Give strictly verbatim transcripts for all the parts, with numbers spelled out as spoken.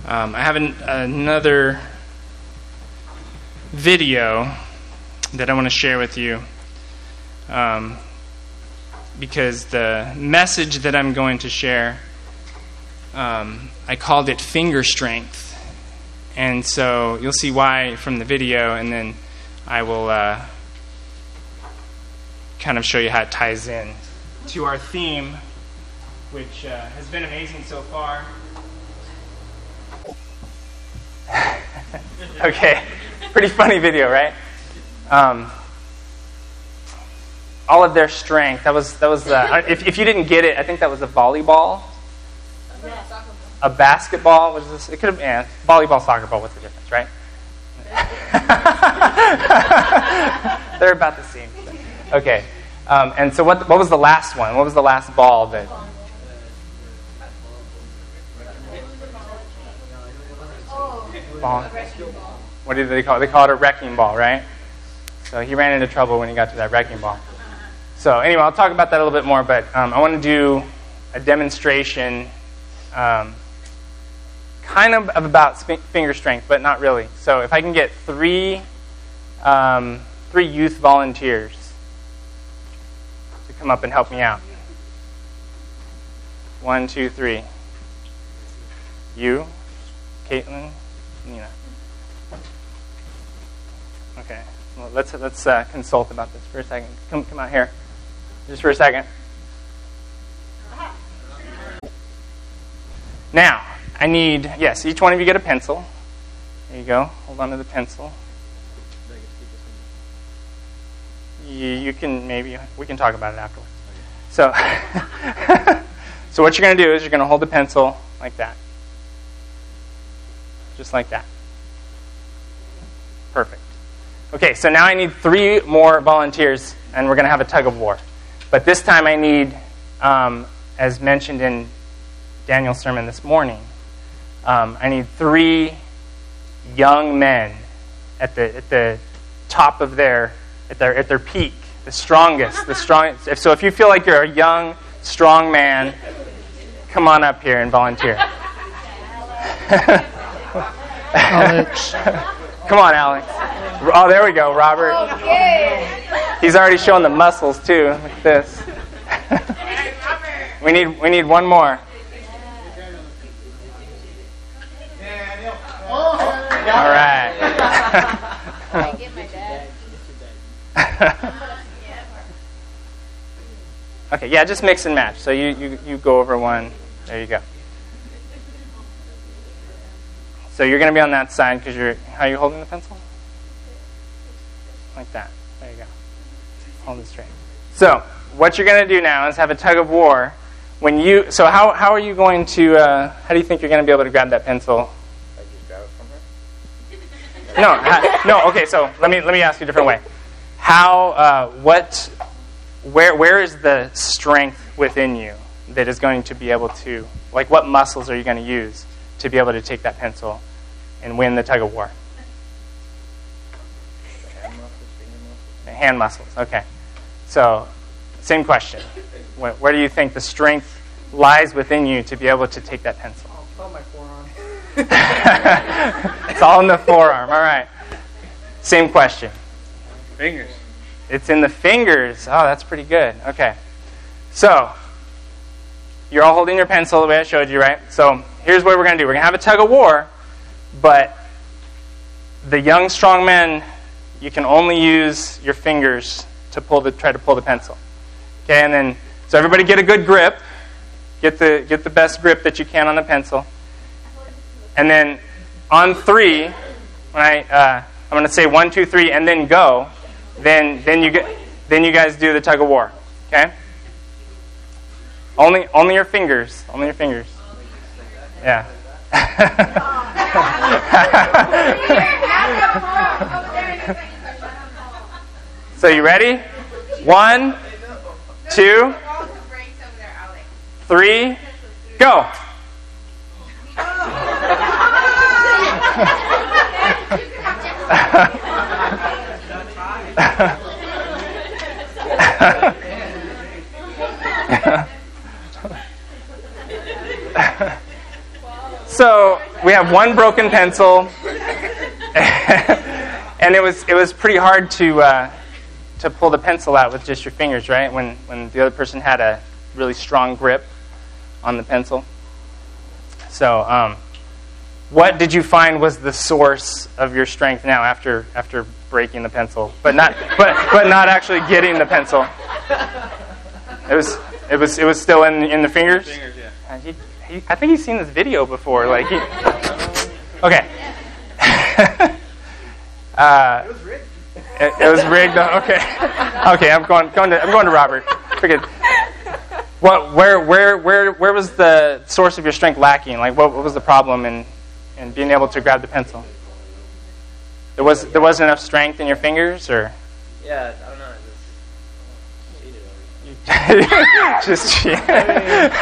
Um, I have an, another video that I want to share with you um, because the message that I'm going to share, um, I called it Finger Strength. And so you'll see why from the video, and then I will uh, kind of show you how it ties in to our theme, which uh, has been amazing so far. Okay, pretty funny video, right? Um, all of their strength. That was that was. Uh, if if you didn't get it, I think that was a volleyball, a basketball. What is this? It could have been yeah, volleyball, soccer ball. What's the difference, right? They're about the same. Okay, um, and so what? What was the last one? What was the last ball that? Ball. What did they call it? They call it a wrecking ball, right? So he ran into trouble when he got to that wrecking ball. So anyway, I'll talk about that a little bit more, but um, I want to do a demonstration um, kind of, of about sp- finger strength, but not really. So if I can get three, um, three youth volunteers to come up and help me out. One, two, three. You, Caitlin, Nina. Okay, well, let's let's uh, consult about this for a second. Come come out here, just for a second. Now, I need yes. Each one of you get a pencil. There you go. Hold on to the pencil. You, you can maybe we can talk about it afterwards. So, so what you're going to do is you're going to hold the pencil like that. Just like that. Perfect. Okay, so now I need three more volunteers, and we're going to have a tug of war. But this time I need, um, as mentioned in Daniel's sermon this morning, um, I need three young men at the at the top of their at their at their peak, the strongest, the strongest. If, so if you feel like you're a young, strong man, come on up here and volunteer. Alex. Come on, Alex. Oh, there we go, Robert. He's already showing the muscles too. Look at this. we need we need one more. All right. I get my dad. Okay, yeah, just mix and match. So you, you, you go over one. There you go. So you're going to be on that side because you're... How are you holding the pencil? Like that. There you go. Hold it straight. So what you're going to do now is have a tug of war. When you... So how how are you going to... Uh, how do you think you're going to be able to grab that pencil? I just grab it from her? No, ha, no. Okay, so let me let me ask you a different way. How? Uh, what? Where? Where is the strength within you that is going to be able to? Like, what muscles are you going to use to be able to take that pencil and win the tug of war? Hand muscles, finger muscles. Hand muscles. Okay. So, same question. Where, where do you think the strength lies within you to be able to take that pencil? Oh, it's on my forearm. It's all in the forearm. All right. Same question. Fingers. It's in the fingers. Oh, that's pretty good. Okay. So, you're all holding your pencil the way I showed you, right? So, here's what we're going to do. We're going to have a tug of war, but the young, strong men, you can only use your fingers to pull the try to pull the pencil. Okay, and then so everybody get a good grip. Get the get the best grip that you can on the pencil. And then on three, when I uh, I'm going to say one, two, three, and then go. Then then you get then you guys do the tug of war. Okay. Only only your fingers. Only your fingers. Yeah. So you ready? One, two, three, go. So we have one broken pencil, and it was it was pretty hard to uh, to pull the pencil out with just your fingers, right? When when the other person had a really strong grip on the pencil. So, um, what did you find was the source of your strength now after after breaking the pencil, but not but but not actually getting the pencil? It was it was it was still in in the fingers. Fingers, yeah. Uh, he, he, I think he's seen this video before. Like, he, okay. uh, It was rigged. it, it was rigged. Okay. Okay, I'm going going to I'm going to Robert. Forget. What? Where? Where? Where? Where was the source of your strength lacking? Like, what, what was the problem in, in being able to grab the pencil? There was there wasn't enough strength in your fingers, or Yeah, I don't know. I just cheated over it.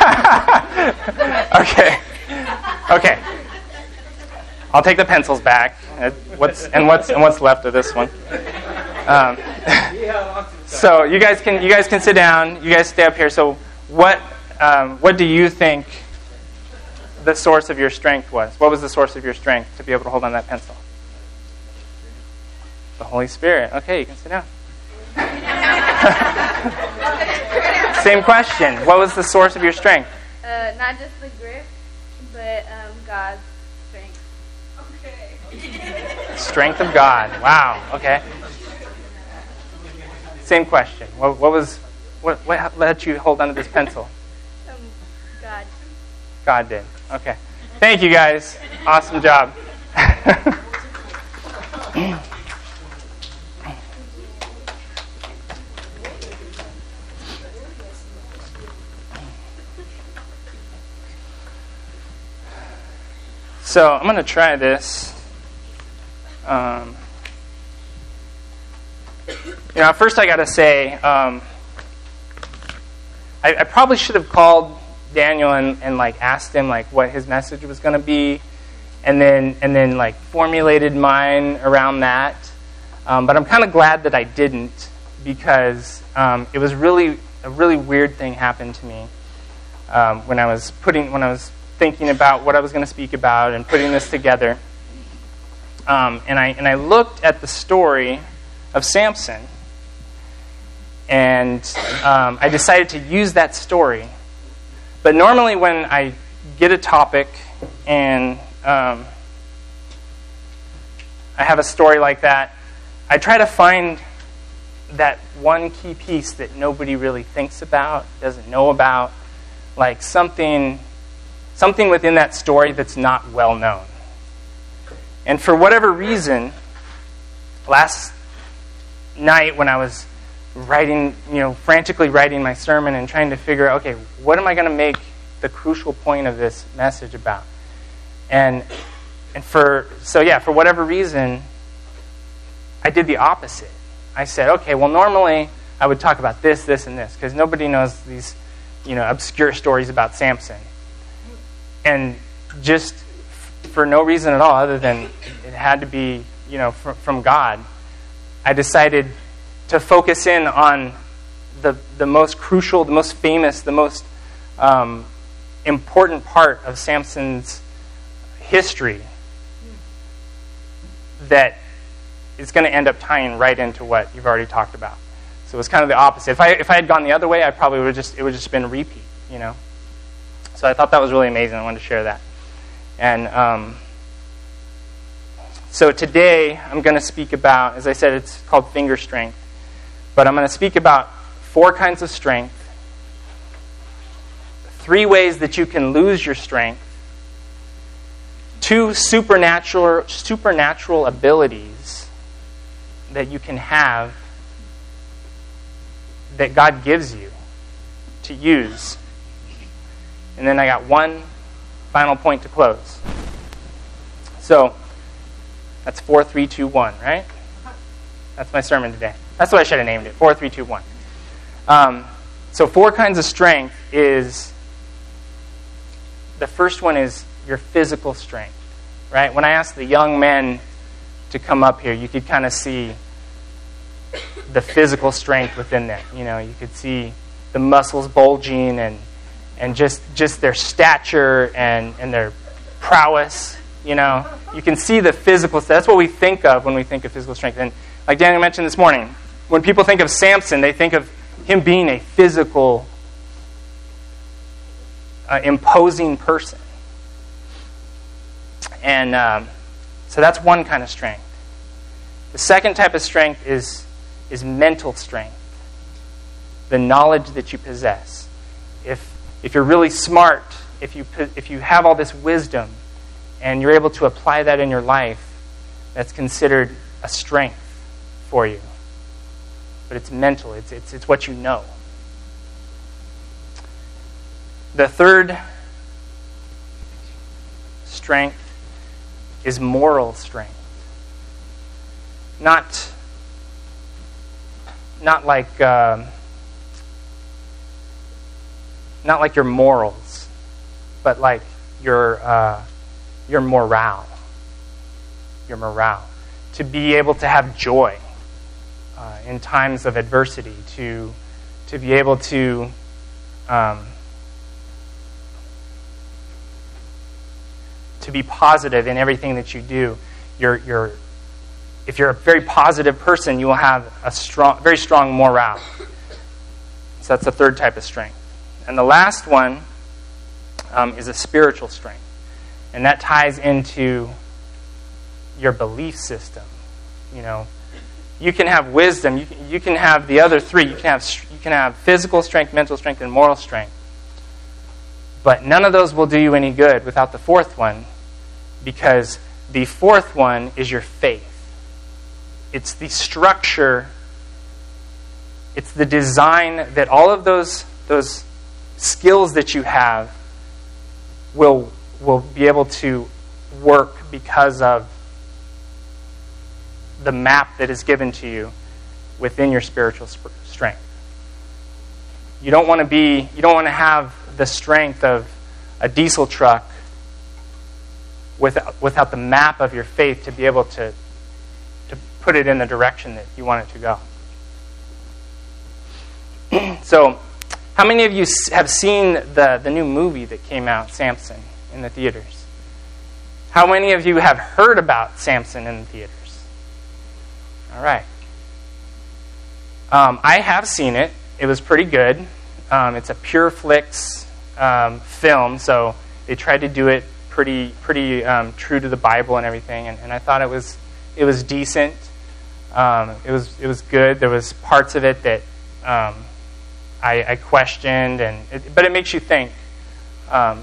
just cheat. Okay. Okay. I'll take the pencils back. Uh, What's and what's and what's left of this one? Um, so you guys can you guys can sit down. You guys stay up here. So what um, what do you think the source of your strength was? What was the source of your strength to be able to hold on that pencil? The Holy Spirit. Okay, you can sit down. Same question. What was the source of your strength? Uh, not just the grip, but um, God's strength. Okay. Strength of God. Wow. Okay. Same question. What, what was what, what let you hold onto this pencil? Um, God. God did. Okay. Thank you guys. Awesome job. So I'm going to try this. Um, you know, first I got to say, um, I, I probably should have called Daniel and, and like asked him like what his message was going to be, and then and then like formulated mine around that. Um, but I'm kind of glad that I didn't, because um, it was really a really weird thing happened to me um, when I was putting when I was. thinking about what I was going to speak about and putting this together. Um, and I and I looked at the story of Samson, and um, I decided to use that story. But normally when I get a topic and um, I have a story like that, I try to find that one key piece that nobody really thinks about, doesn't know about, like something... Something within that story that's not well known. And for whatever reason, last night when I was writing, you know, frantically writing my sermon and trying to figure out, okay, what am I going to make the crucial point of this message about? And and for so yeah, for whatever reason, I did the opposite. I said, okay, well, normally I would talk about this, this, and this, because nobody knows these, you know, obscure stories about Samson. And just for no reason at all, other than it had to be, you know, fr- from God, I decided to focus in on the the most crucial, the most famous, the most um, important part of Samson's history that is going to end up tying right into what you've already talked about. So it was kind of the opposite. If I if I had gone the other way, I probably would have just it would have just been a repeat, you know. So I thought that was really amazing. I wanted to share that. And um, so today I'm going to speak about, as I said, it's called finger strength. But I'm going to speak about four kinds of strength, three ways that you can lose your strength, two supernatural supernatural abilities that you can have that God gives you to use. And then I got one final point to close. So, that's four, three, two, one, right? That's my sermon today. That's what I should have named it, four, three, two, one. Um, so four kinds of strength is, the first one is your physical strength, right? When I asked the young men to come up here, you could kind of see the physical strength within them. You know, you could see the muscles bulging and and just, just their stature and, and their prowess. You know, you can see the physical. That's what we think of when we think of physical strength. And like Daniel mentioned this morning, when people think of Samson, they think of him being a physical, uh, imposing person. And um, so that's one kind of strength. The second type of strength is is mental strength, the knowledge that you possess. If if you're really smart, if you if you have all this wisdom, and you're able to apply that in your life, that's considered a strength for you. But it's mental. It's it's it's what you know. The third strength is moral strength. Not, not like, um, not like your morals, but like your uh, your morale. Your morale. To be able to have joy uh, in times of adversity. To to be able to um, to be positive in everything that you do. You're you're If you're a very positive person, you will have a strong, very strong morale. So that's the third type of strength. And the last one um, is a spiritual strength. And that ties into your belief system. You know, you can have wisdom. You can, you can have the other three. You can have you can have physical strength, mental strength, and moral strength. But none of those will do you any good without the fourth one, because the fourth one is your faith. It's the structure, it's the design that all of those those skills that you have will will be able to work because of the map that is given to you within your spiritual sp- strength. You don't want to be you don't want to have the strength of a diesel truck without without the map of your faith to be able to put it in the direction that you want it to go. So, how many of you have seen the, the new movie that came out, Samson, in the theaters? How many of you have heard about Samson in the theaters? All right. Um, I have seen it. It was pretty good. Um, it's a Pure Flix um, film, so they tried to do it pretty pretty um, true to the Bible and everything, and, and I thought it was it was decent. Um, it was it was good. There was parts of it that um, I, I questioned, and it, but it makes you think. Um,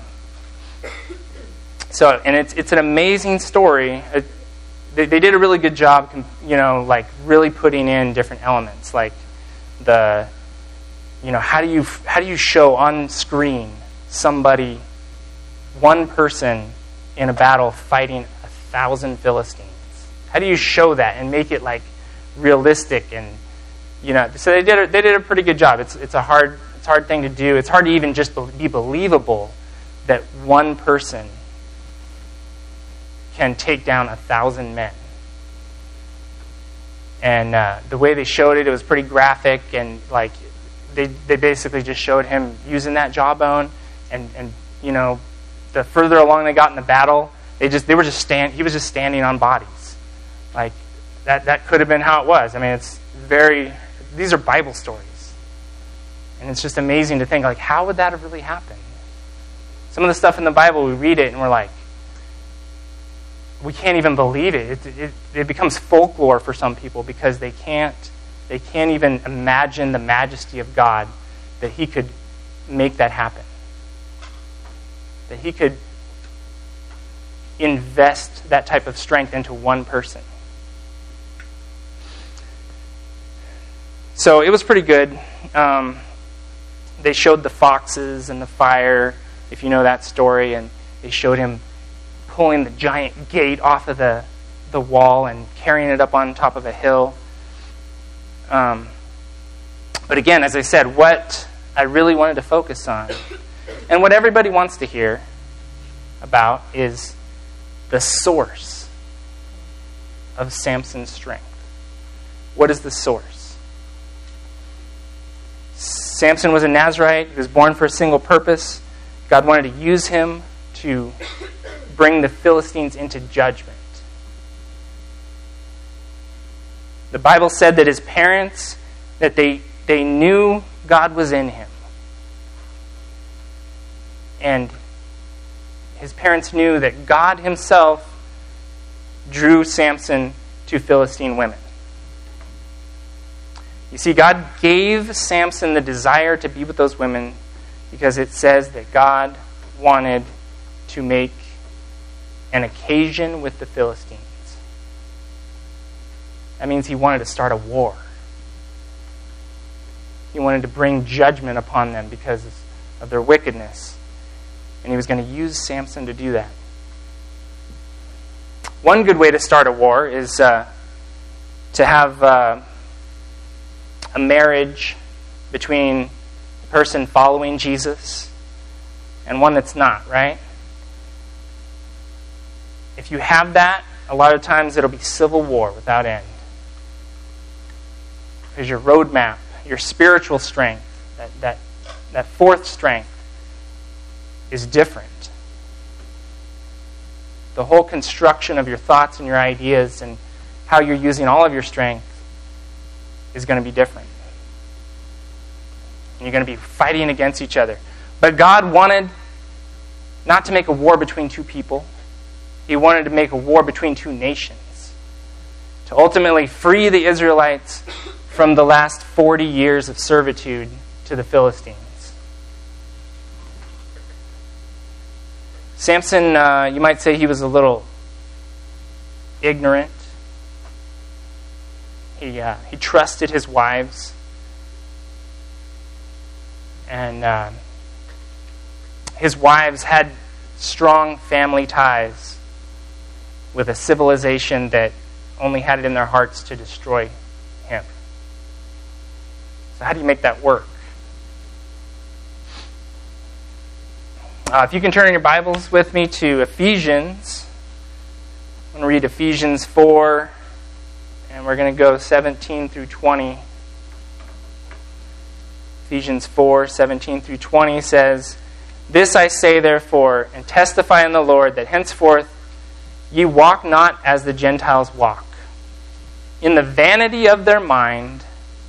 so, and it's it's an amazing story. It, they, they did a really good job, you know, like really putting in different elements, like the, you know, how do you how do you show on screen somebody, one person in a battle fighting a thousand Philistines? How do you show that and make it like realistic? And you know, so they did a, they did a pretty good job. It's it's a hard it's a hard thing to do. It's hard to even just be believable that one person can take down a thousand men. And uh, the way they showed it, it was pretty graphic, and like they they basically just showed him using that jawbone, and and you know, the further along they got in the battle, they just they were just stand he was just standing on bodies. Like, that that could have been how it was. I mean, it's very, these are Bible stories. And it's just amazing to think, like, how would that have really happened? Some of the stuff in the Bible, we read it and we're like, we can't even believe it. It, it, it becomes folklore for some people because they can't, they can't even imagine the majesty of God, that he could make that happen. That he could invest that type of strength into one person. So it was pretty good. Um, they showed the foxes and the fire, if you know that story, and they showed him pulling the giant gate off of the, the wall and carrying it up on top of a hill. Um, but again, as I said, what I really wanted to focus on, and what everybody wants to hear about, is the source of Samson's strength. What is the source? Samson was a Nazirite. He was born for a single purpose. God wanted to use him to bring the Philistines into judgment. The Bible said that his parents, that they, they knew God was in him. And his parents knew that God himself drew Samson to Philistine women. You see, God gave Samson the desire to be with those women because it says that God wanted to make an occasion with the Philistines. That means he wanted to start a war. He wanted to bring judgment upon them because of their wickedness. And he was going to use Samson to do that. One good way to start a war is uh, to have uh, a marriage between a person following Jesus and one that's not, right? If you have that, a lot of times it'll be civil war without end. Because your roadmap, your spiritual strength, that, that, that fourth strength, is different. The whole construction of your thoughts and your ideas and how you're using all of your strength is going to be different. And you're going to be fighting against each other. But God wanted not to make a war between two people. He wanted to make a war between two nations. To ultimately free the Israelites from the last forty years of servitude to the Philistines. Samson, uh, you might say he was a little ignorant. He uh, he trusted his wives. And uh, his wives had strong family ties with a civilization that only had it in their hearts to destroy him. So how do you make that work? Uh, if you can turn in your Bibles with me to Ephesians. I'm going to read Ephesians four, and we're going to go seventeen through twenty. Ephesians four, seventeen through twenty says, "This I say therefore, and testify in the Lord, that henceforth ye walk not as the Gentiles walk, in the vanity of their mind,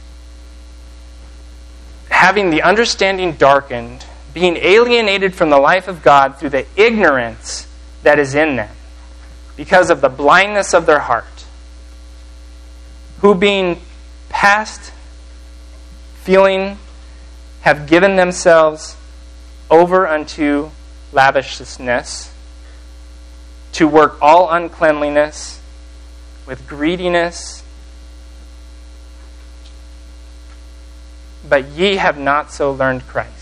having the understanding darkened, being alienated from the life of God through the ignorance that is in them, because of the blindness of their heart, who being past feeling have given themselves over unto lavishness, to work all uncleanliness with greediness. But ye have not so learned Christ."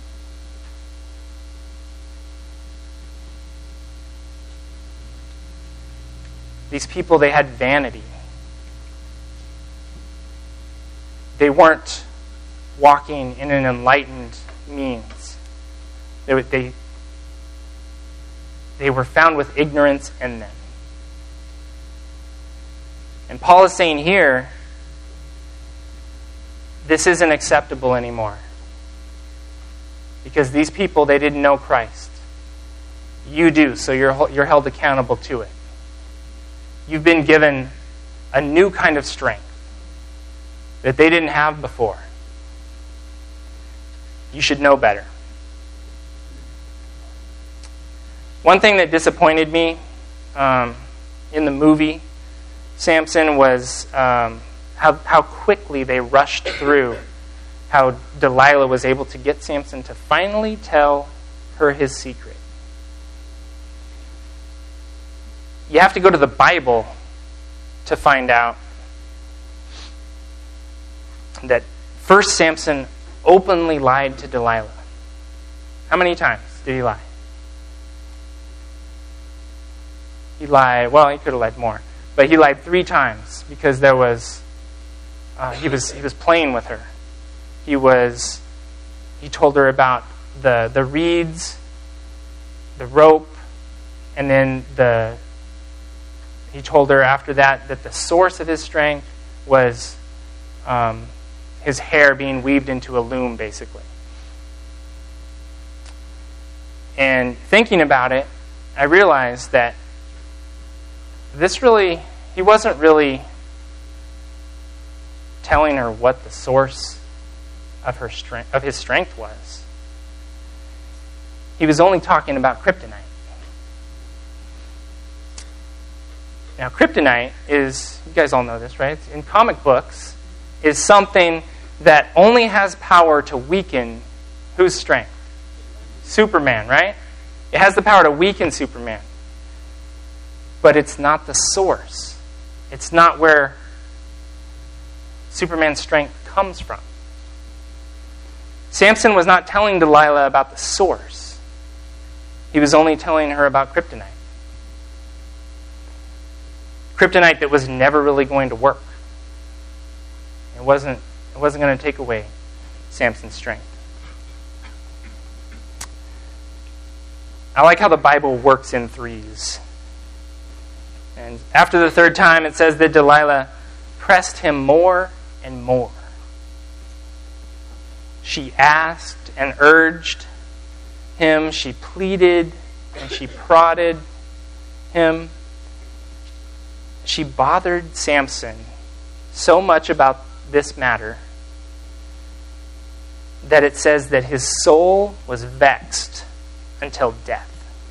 These people, they had vanity. They weren't walking in an enlightened means. They were, they, they were found with ignorance in them. And Paul is saying here, this isn't acceptable anymore. Because these people, they didn't know Christ. You do, so you're, you're held accountable to it. You've been given a new kind of strength that they didn't have before. You should know better. One thing that disappointed me um, in the movie Samson was um, how, how quickly they rushed through how Delilah was able to get Samson to finally tell her his secret. You have to go to the Bible to find out that first Samson openly lied to Delilah. How many times did he lie? He lied, well, he could have lied more, but he lied three times because there was, uh, he was he was playing with her. He was, he told her about the the reeds, the rope, and then the. He told her after that that the source of his strength was um, his hair being weaved into a loom, basically. And thinking about it, I realized that this really, he wasn't really telling her what the source of her strength, of his strength was. He was only talking about kryptonite. Now, kryptonite is, you guys all know this, right? In comic books, is something that only has power to weaken whose strength? Superman, right? It has the power to weaken Superman. But it's not the source. It's not where Superman's strength comes from. Samson was not telling Delilah about the source. He was only telling her about kryptonite. Kryptonite that was never really going to work. It wasn't, it wasn't going to take away Samson's strength. I like how the Bible works in threes. And after the third time, it says that Delilah pressed him more and more. She asked and urged him. She pleaded and she prodded him. She bothered Samson so much about this matter that it says that his soul was vexed until death.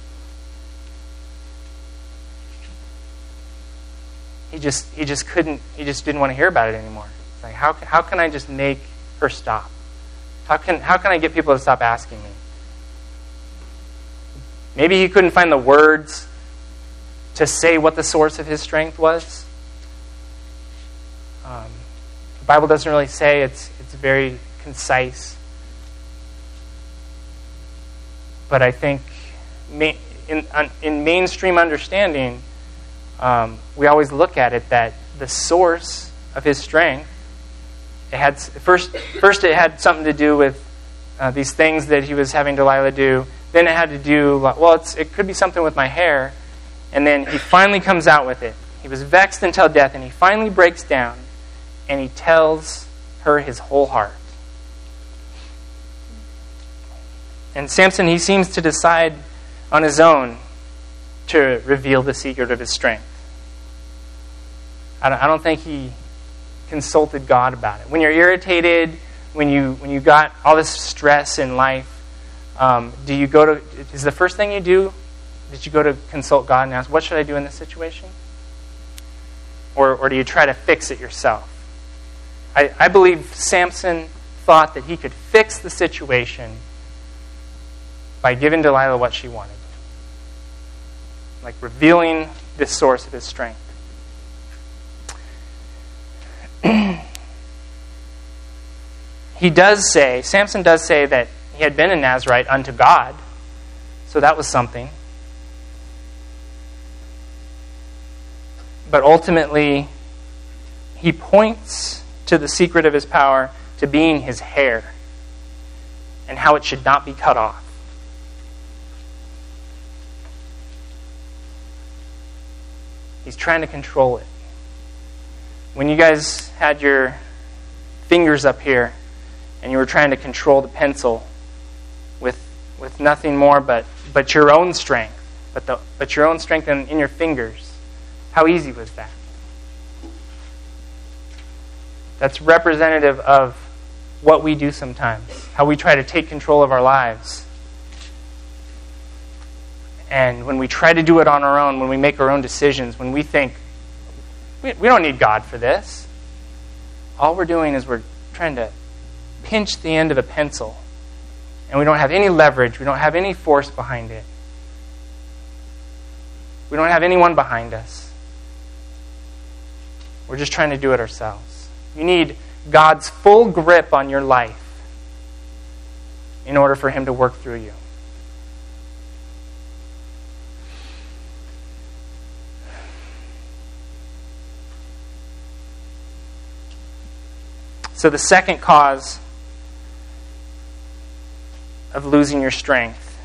He just he just couldn't he just didn't want to hear about it anymore. It's like how how can I just make her stop? How can how can I get people to stop asking me? Maybe he couldn't find the words to say what the source of his strength was. Um, the Bible doesn't really say. It's it's very concise. But I think in in mainstream understanding, um, we always look at it that the source of his strength, it had first first it had something to do with uh, these things that he was having Delilah do. Then it had to do well. It's, it could be something with my hair. And then he finally comes out with it. He was vexed until death, and he finally breaks down, and he tells her his whole heart. And Samson, he seems to decide on his own to reveal the secret of his strength. I don't, I don't think he consulted God about it. When you're irritated, when you when you got all this stress in life, um, do you go to? Is the first thing you do? Did you go to consult God and ask, what should I do in this situation? Or, or do you try to fix it yourself? I, I believe Samson thought that he could fix the situation by giving Delilah what she wanted. Like revealing the source of his strength. He does say, Samson does say that he had been a Nazirite unto God. So that was something. But ultimately, he points to the secret of his power to being his hair and how it should not be cut off. He's trying to control it. When you guys had your fingers up here and you were trying to control the pencil with with nothing more but, but your own strength, but the but your own strength in, in your fingers, how easy was that? That's representative of what we do sometimes, how we try to take control of our lives. And when we try to do it on our own, when we make our own decisions, when we think, we, we don't need God for this. All we're doing is we're trying to pinch the end of a pencil. And we don't have any leverage. We don't have any force behind it. We don't have anyone behind us. We're just trying to do it ourselves. You need God's full grip on your life in order for him to work through you. So the second cause of losing your strength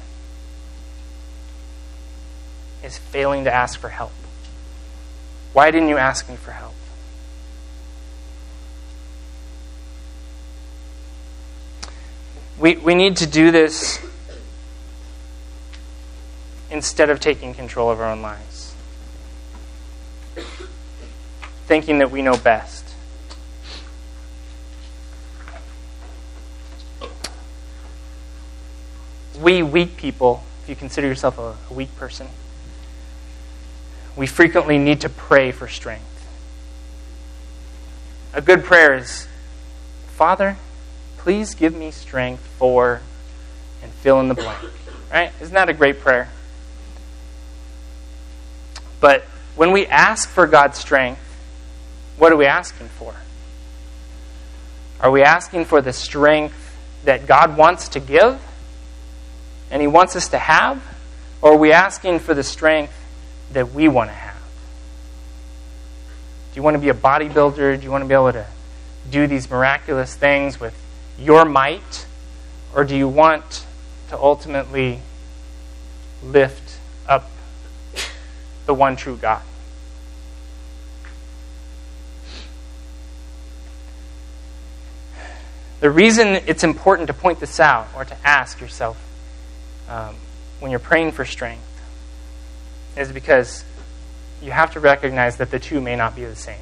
is failing to ask for help. Why didn't you ask me for help? We we need to do this instead of taking control of our own lives, thinking that we know best. We weak people, if you consider yourself a, a weak person, we frequently need to pray for strength. A good prayer is, Father, please give me strength for, and fill in the blank. Right? Isn't that a great prayer? But when we ask for God's strength, what are we asking for? Are we asking for the strength that God wants to give and He wants us to have? Or are we asking for the strength that we want to have? Do you want to be a bodybuilder? Do you want to be able to do these miraculous things with your might? Or do you want to ultimately lift up the one true God? The reason it's important to point this out or to ask yourself um, when you're praying for strength is because you have to recognize that the two may not be the same.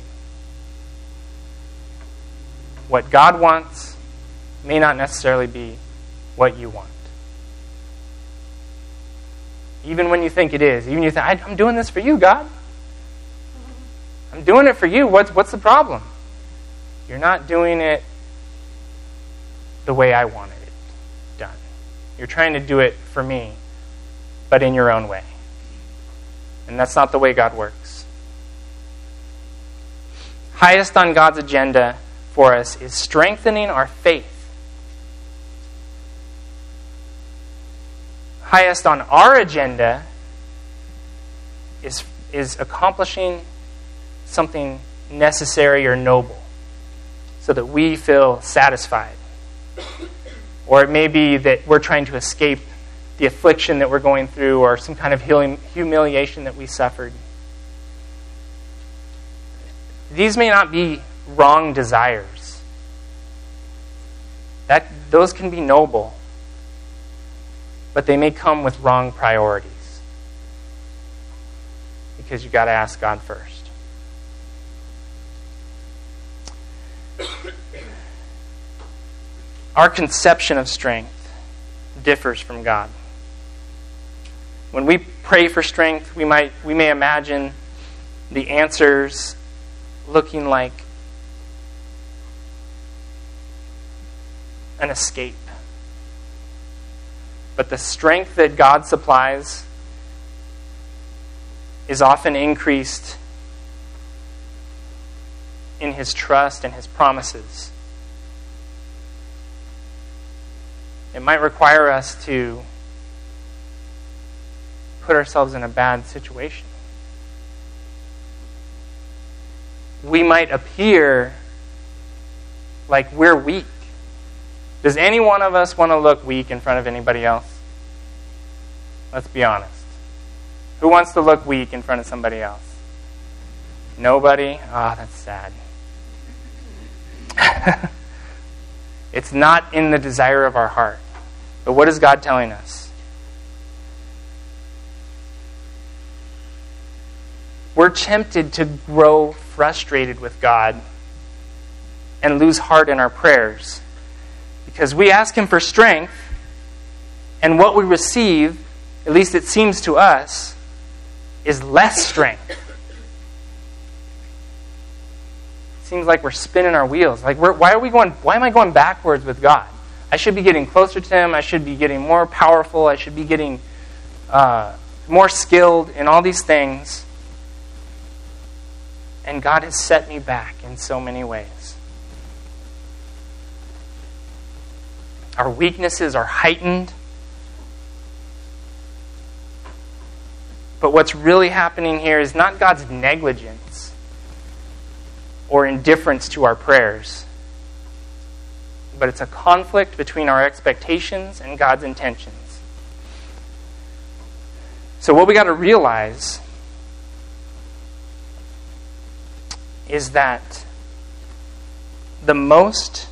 What God wants may not necessarily be what you want. Even when you think it is, even you think, I'm doing this for you, God. I'm doing it for you. What's, what's the problem? You're not doing it the way I wanted it done. You're trying to do it for me, but in your own way. And that's not the way God works. Highest on God's agenda for us is strengthening our faith. Highest on our agenda is, is accomplishing something necessary or noble so that we feel satisfied. Or it may be that we're trying to escape the affliction that we're going through or some kind of healing, humiliation that we suffered. These may not be wrong desires. That, those can be noble, but they may come with wrong priorities because you've got to ask God first. Our conception of strength differs from God. When we pray for strength, we might we may imagine the answers looking like an escape. But the strength that God supplies is often increased in His trust and His promises. It might require us to put ourselves in a bad situation. We might appear like we're weak. Does any one of us want to look weak in front of anybody else? Let's be honest. Who wants to look weak in front of somebody else? Nobody? Ah, oh, that's sad. It's not in the desire of our heart. But what is God telling us? We're tempted to grow frustrated with God and lose heart in our prayers because we ask Him for strength, and what we receive, at least it seems to us, is less strength. Seems like we're spinning our wheels. Like, we're, why are we going? Why am I going backwards with God? I should be getting closer to Him. I should be getting more powerful. I should be getting uh, more skilled in all these things. And God has set me back in so many ways. Our weaknesses are heightened. But what's really happening here is not God's negligence or indifference to our prayers, but it's a conflict between our expectations and God's intentions. So what we got to realize is that the most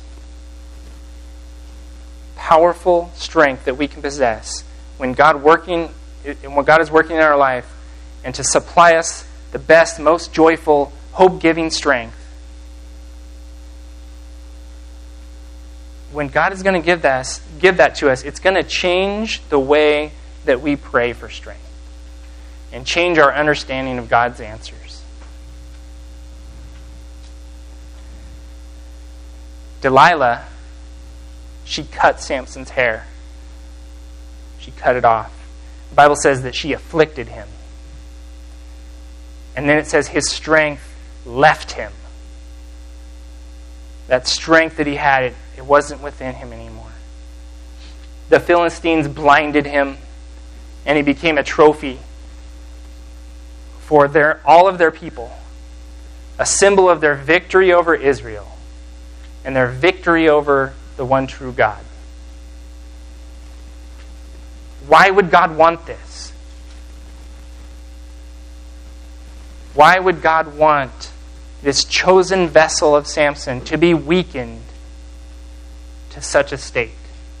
powerful strength that we can possess when God working in what God is working in our life, and to supply us the best, most joyful, hope-giving strength, when God is going to give that, give that to us, it's going to change the way that we pray for strength and change our understanding of God's answers. Delilah, she cut Samson's hair. She cut it off. The Bible says that she afflicted him. And then it says his strength left him. That strength that he had, it, it wasn't within him anymore. The Philistines blinded him, and he became a trophy for their, all of their people, a symbol of their victory over Israel and their victory over the one true God. Why would God want this? Why would God want this chosen vessel of Samson to be weakened to such a state?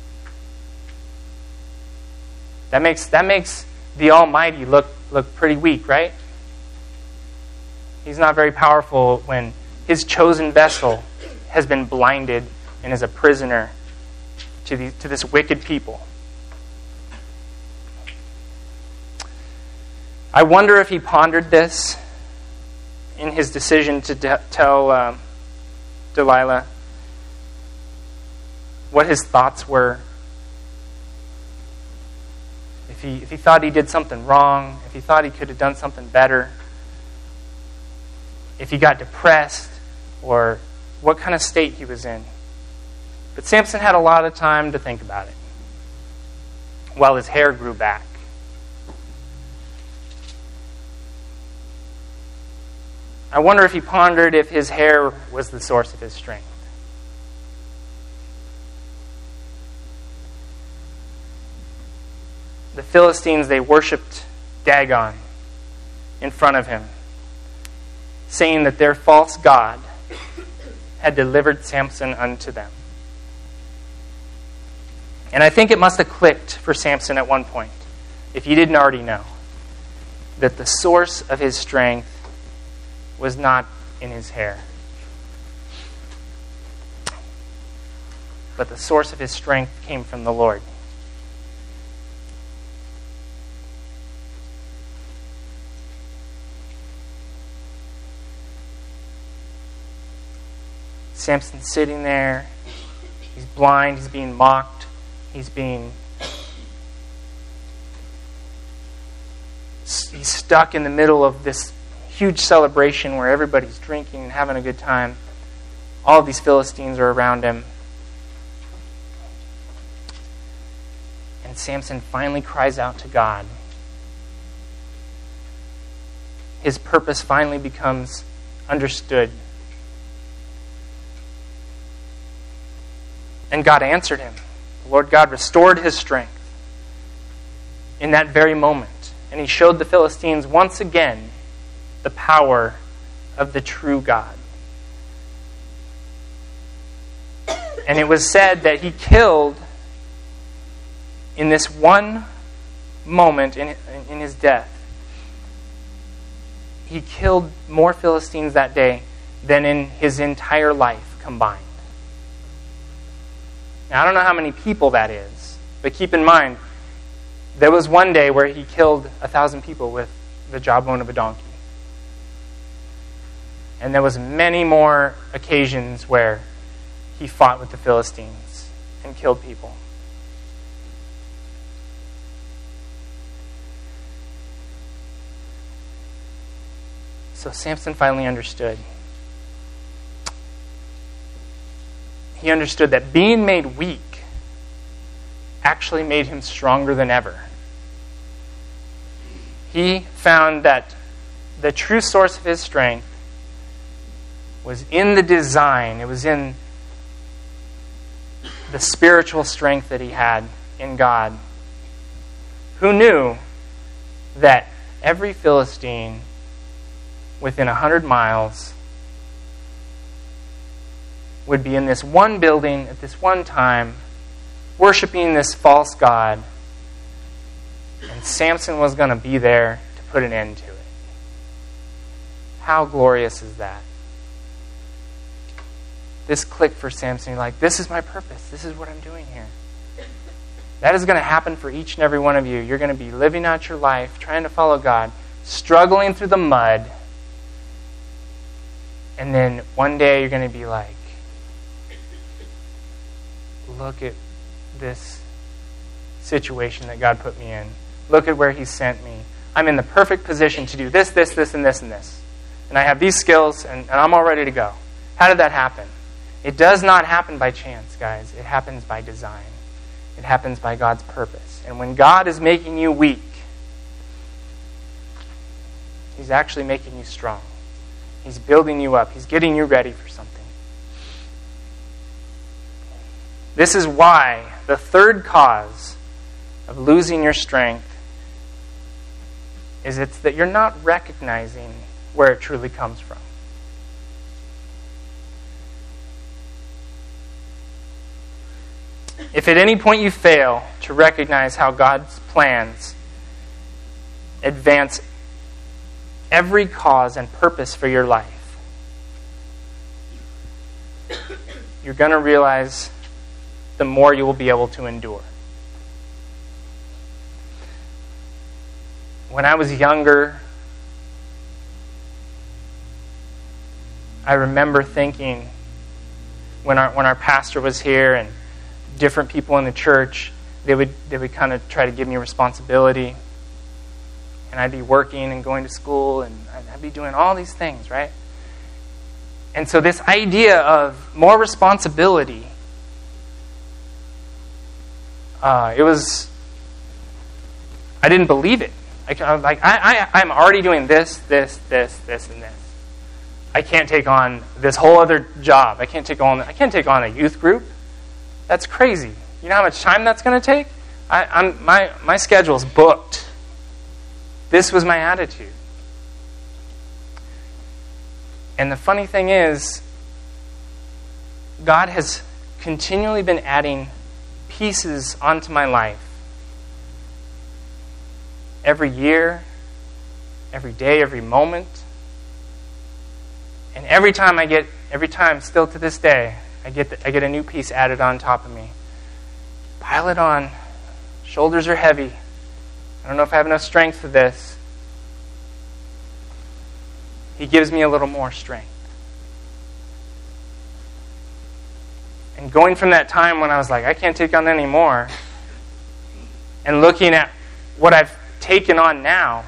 That makes that makes the Almighty look look pretty weak, right? He's not very powerful when his chosen vessel has been blinded and is a prisoner to the, to this wicked people. I wonder if he pondered this in his decision to de- tell um, Delilah what his thoughts were. If he, if he thought he did something wrong, if he thought he could have done something better, if he got depressed, or what kind of state he was in. But Samson had a lot of time to think about it while his hair grew back. I wonder if he pondered if his hair was the source of his strength. The Philistines, they worshipped Dagon in front of him, saying that their false god had delivered Samson unto them. And I think it must have clicked for Samson at one point, if he didn't already know, that the source of his strength was not in his hair, but the source of his strength came from the Lord. Samson's sitting there. He's blind. He's being mocked. He's being... He's stuck in the middle of this huge celebration where everybody's drinking and having a good time. All of these Philistines are around him. And Samson finally cries out to God. His purpose finally becomes understood. And God answered him. The Lord God restored his strength in that very moment. And he showed the Philistines once again the power of the true God. And it was said that he killed, in this one moment in, in his death, he killed more Philistines that day than in his entire life combined. Now, I don't know how many people that is, but keep in mind, there was one day where he killed a thousand people with the jawbone of a donkey. And there was many more occasions where he fought with the Philistines and killed people. So Samson finally understood. He understood that being made weak actually made him stronger than ever. He found that the true source of his strength was in the design. It was in the spiritual strength that he had in God, who knew that every Philistine within a hundred miles would be in this one building at this one time, worshiping this false god And Samson was going to be there to put an end to it. How glorious is that? This clicked for Samson. You're like, this is my purpose. This is what I'm doing here. That is going to happen for each and every one of you. You're going to be living out your life, trying to follow God, struggling through the mud. And then one day you're going to be like, look at this situation that God put me in. Look at where He sent me. I'm in the perfect position to do this, this, this, and this, and this. And I have these skills, and, and I'm all ready to go. How did that happen? It does not happen by chance, guys. It happens by design. It happens by God's purpose. And when God is making you weak, He's actually making you strong. He's building you up. He's getting you ready for something. This is why the third cause of losing your strength is it's that you're not recognizing where it truly comes from. If at any point you fail to recognize how God's plans advance every cause and purpose for your life, you're going to realize the more you will be able to endure. When I was younger, I remember thinking, when our when our pastor was here and different people in the church, they would they would kind of try to give me responsibility. And I'd be working and going to school, and I'd be doing all these things, right? And so this idea of more responsibility, uh, it was, I didn't believe it. I, I was like, I, I, I'm already doing this, this, this, this, and this. I can't take on this whole other job. I can't take on. I can't take on a youth group. That's crazy. You know how much time that's going to take? I, I'm my my schedule's booked. This was my attitude. And the funny thing is, God has continually been adding pieces onto my life. Every year, every day, every moment. And every time I get, every time, still to this day, I get the, I get a new piece added on top of me. Pile it on. Shoulders are heavy. I don't know if I have enough strength for this. He gives me a little more strength. And going from that time when I was like, I can't take on any more, and looking at what I've taken on now,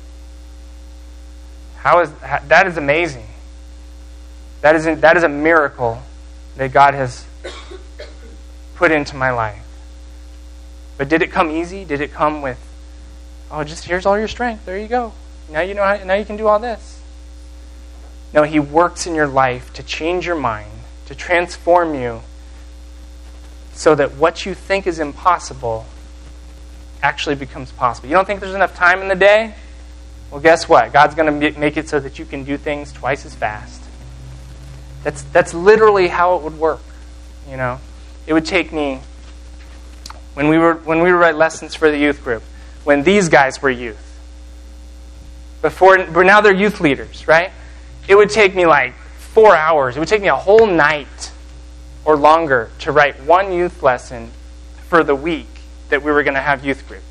how is how, that is amazing. That is that is a miracle that God has put into my life. But did it come easy? Did it come with, oh, just here's all your strength. There you go. Now you know how, now you can do all this. No, He works in your life to change your mind, to transform you, so that what you think is impossible actually becomes possible. You don't think there's enough time in the day? Well, guess what? God's going to make it so that you can do things twice as fast. That's that's literally how it would work. You know, it would take me when we were when we would write lessons for the youth group, when these guys were youth. Before, but now they're youth leaders, right? It would take me like four hours. It would take me a whole night or longer to write one youth lesson for the week that we were going to have youth group.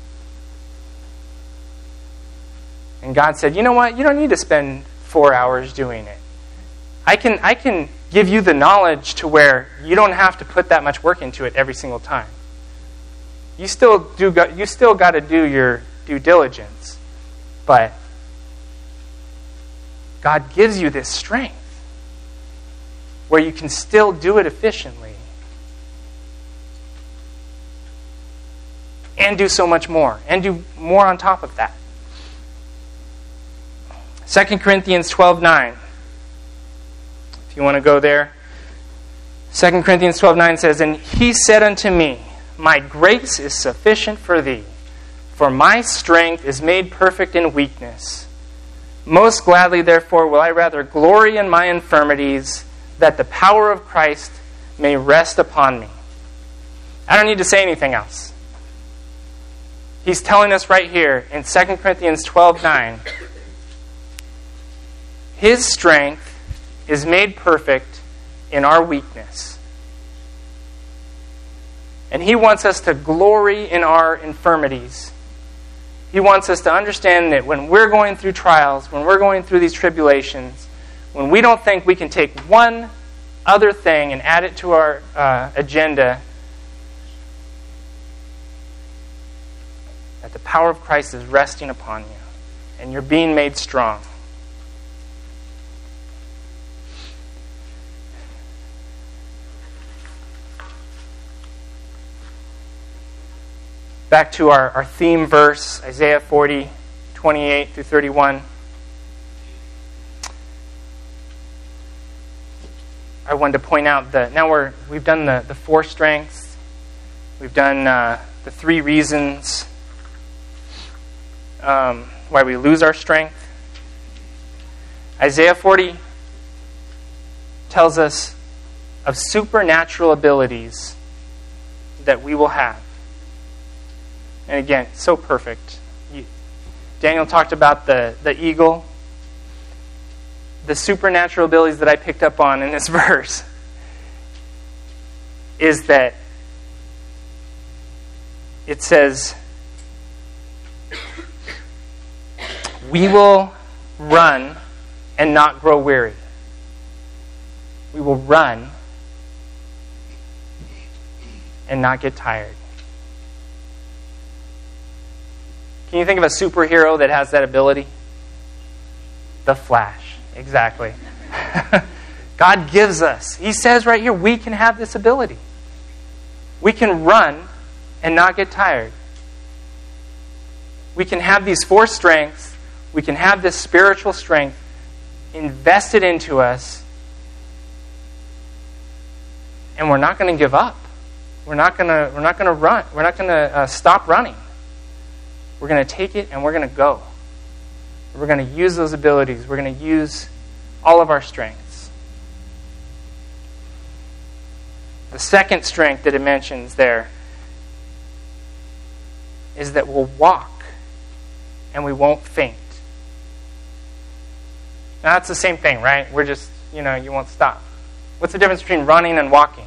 And God said, you know what? You don't need to spend four hours doing it. I can I can give you the knowledge to where you don't have to put that much work into it every single time. You still do got, you still got to do your due diligence, but God gives you this strength where you can still do it efficiently and do so much more and do more on top of that. Second Corinthians twelve nine. If you want to go there. Second Corinthians twelve nine says, and He said unto me, my grace is sufficient for thee, for my strength is made perfect in weakness. Most gladly, therefore, will I rather glory in my infirmities, that the power of Christ may rest upon me. I don't need to say anything else. He's telling us right here in Second Corinthians twelve nine, His strength is made perfect in our weakness. And He wants us to glory in our infirmities. He wants us to understand that when we're going through trials, when we're going through these tribulations, when we don't think we can take one other thing and add it to our uh, agenda, that the power of Christ is resting upon you and you're being made strong. Back to our, our theme verse, Isaiah forty, twenty-eight through thirty-one. I wanted to point out that now we're, we've done the, the four strengths. We've done uh, the three reasons um, why we lose our strength. Isaiah forty tells us of supernatural abilities that we will have. And again, so perfect. You, Daniel talked about the, the eagle. The supernatural abilities that I picked up on in this verse is that it says, we will run and not grow weary. We will run and not get tired. Can you think of a superhero that has that ability? The Flash. Exactly. God gives us. He says right here, we can have this ability. We can run and not get tired. We can have these four strengths. We can have this spiritual strength invested into us. And we're not going to give up. We're not going to we're not going to run. We're not going to uh, stop running. We're going to take it and we're going to go. We're going to use those abilities. We're going to use all of our strengths. The second strength that it mentions there is that we'll walk and we won't faint. Now that's the same thing, right? We're just, you know, you won't stop. What's the difference between running and walking?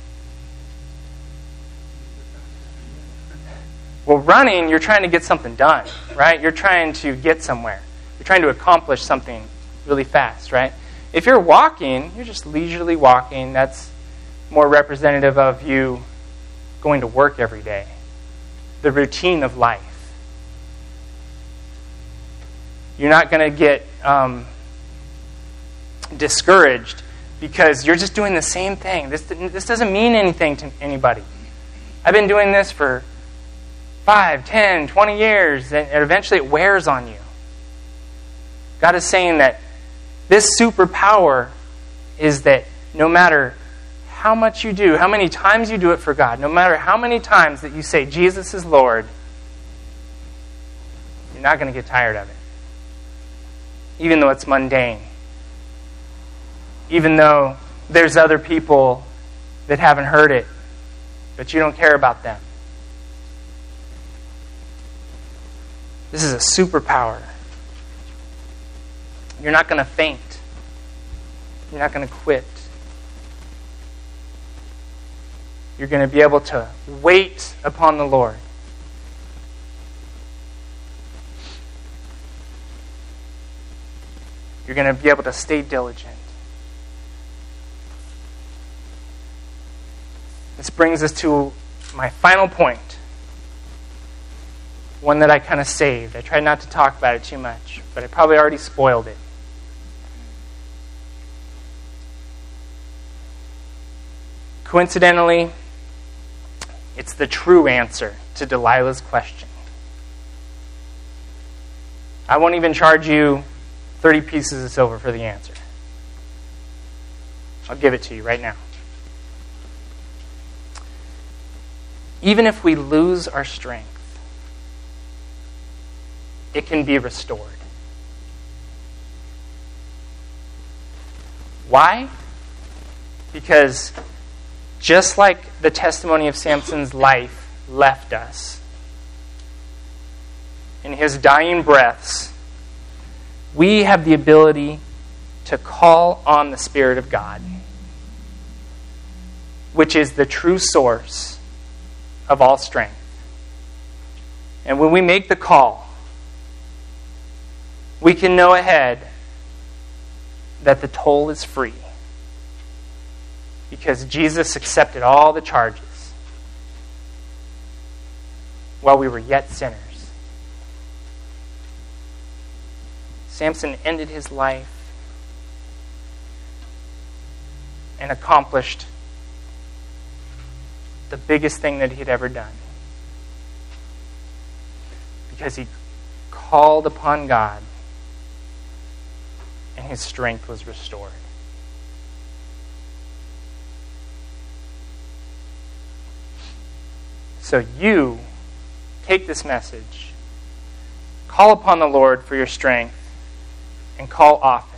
Well, running, you're trying to get something done, right? You're trying to get somewhere. You're trying to accomplish something really fast, right? If you're walking, you're just leisurely walking. That's more representative of you going to work every day. The routine of life. You're not going to get um, discouraged because you're just doing the same thing. This, this doesn't mean anything to anybody. I've been doing this for five, ten, twenty years, and eventually it wears on you. God is saying that this superpower is that no matter how much you do, how many times you do it for God, no matter how many times that you say, Jesus is Lord, you're not going to get tired of it. Even though it's mundane. Even though there's other people that haven't heard it, but you don't care about them. This is a superpower. You're not going to faint. You're not going to quit. You're going to be able to wait upon the Lord. You're going to be able to stay diligent. This brings us to my final point. One that I kind of saved. I tried not to talk about it too much, but I probably already spoiled it. Coincidentally, it's the true answer to Delilah's question. I won't even charge you thirty pieces of silver for the answer. I'll give it to you right now. Even if we lose our strength, it can be restored. Why? Because just like the testimony of Samson's life left us, in his dying breaths, we have the ability to call on the Spirit of God, which is the true source of all strength. And when we make the call, we can know ahead that the toll is free, because Jesus accepted all the charges while we were yet sinners. Samson ended his life and accomplished the biggest thing that he'd ever done, because he called upon God and his strength was restored. So you take this message, call upon the Lord for your strength, and call often.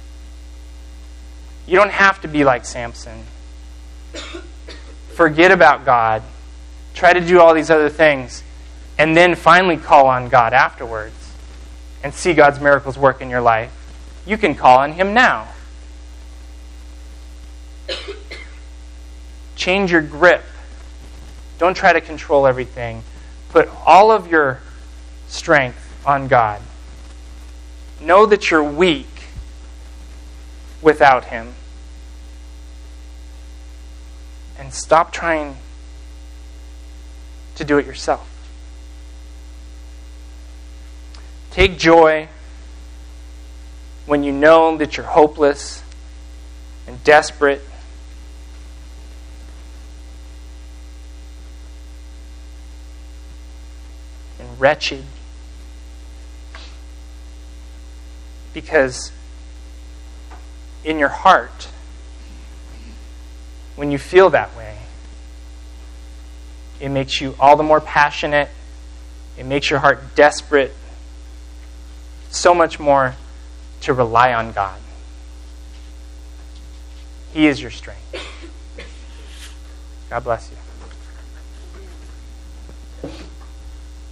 You don't have to be like Samson. Forget about God. Try to do all these other things, and then finally call on God afterwards and see God's miracles work in your life. You can call on him now. Change your grip. Don't try to control everything. Put all of your strength on God. Know that you're weak without him. And stop trying to do it yourself. Take joy when you know that you're hopeless and desperate. And wretched. Because in your heart, when you feel that way, it makes you all the more passionate. It makes your heart desperate. So much more to rely on God. He is your strength. God bless you.